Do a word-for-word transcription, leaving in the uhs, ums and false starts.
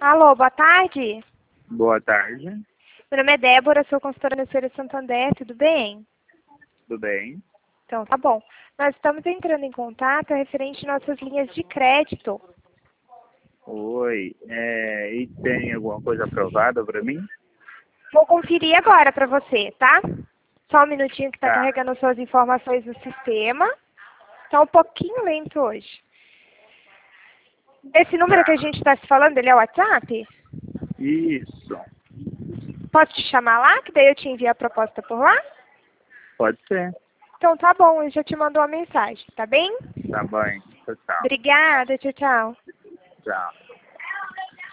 Alô, boa tarde. Boa tarde. Meu nome é Débora, sou consultora no Feira Santander, tudo bem? Tudo bem? Então, tá bom. Nós estamos entrando em contato referente às nossas linhas de crédito. Oi. É, e tem alguma coisa aprovada para mim? Vou conferir agora para você, tá? Só um minutinho que está Tá. carregando suas informações no sistema. Está um pouquinho lento hoje. Esse número que a Tá. gente está se falando, ele é o WhatsApp? Isso. Posso te chamar lá, que daí eu te envio a proposta por lá? Pode ser. Então tá bom, eu já te mando uma mensagem, tá bem? Tá bem. Tchau, tchau. Obrigada, tchau, tchau. Tchau.